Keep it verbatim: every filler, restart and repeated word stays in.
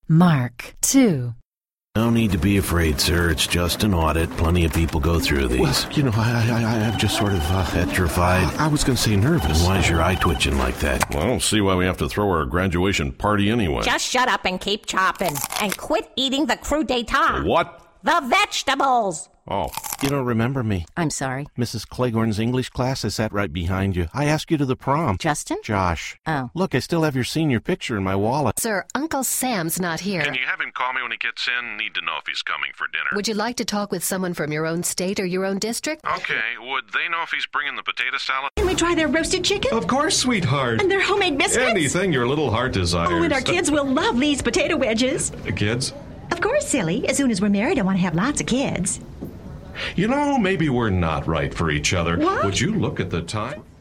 Mark two. No need to be afraid, sir. It's just an audit. Plenty of people go through these. Well, you know, I, I, I'm just sort of uh, petrified. I was going to say nervous. And why is your eye twitching like that? Well, I don't see why we have to throw our graduation party anyway. Just shut up and keep chopping. And quit eating the cru d'etat. What? The vegetables. Oh. You don't remember me. I'm sorry. Missus Claiborne's English class, I sat right behind you. I asked you to the prom. Justin? Josh. Oh. Look, I still have your senior picture in my wallet. Sir, Uncle Sam's not here. Can you have him call me when he gets in? Need to know if he's coming for dinner. Would you like to talk with someone from your own state or your own district? Okay. Would they know if he's bringing the potato salad? Can we try their roasted chicken? Of course, sweetheart. And their homemade biscuits? Anything your little heart desires. Oh, and our kids will love these potato wedges. Kids? Of course, silly. As soon as we're married, I want to have lots of kids. You know, maybe we're not right for each other. What? Would you look at the time?